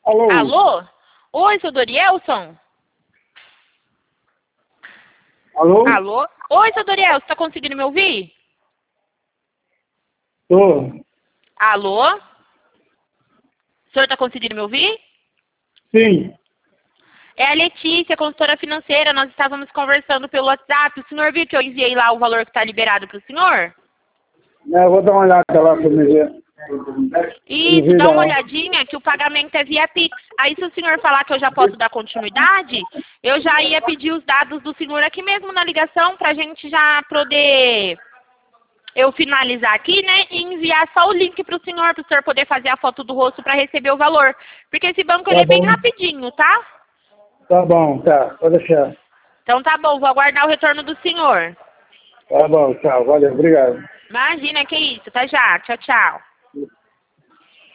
Alô? Alô? Oi, seu Dorielson? Alô? Alô? Oi, seu Dorielson, tá conseguindo me ouvir? Tô. Alô? O senhor tá conseguindo me ouvir? Sim. É a Letícia, consultora financeira. Nós estávamos conversando pelo WhatsApp. O senhor viu que eu enviei lá o valor que está liberado para o senhor? Eu vou dar uma olhada lá pra me ver. Isso, dá uma olhadinha que o pagamento é via Pix. Aí se o senhor falar que eu já posso dar continuidade, eu já ia pedir os dados do senhor aqui mesmo na ligação pra gente já poder eu finalizar aqui, né, e enviar só o link pro senhor poder fazer a foto do rosto para receber o valor. Porque esse banco ele é bem rapidinho, tá? Tá bom, tá. Pode deixar. Então tá bom, vou aguardar o retorno do senhor. Tá bom, tchau. Valeu, obrigado. Imagina, que isso. Tá já. Tchau, tchau.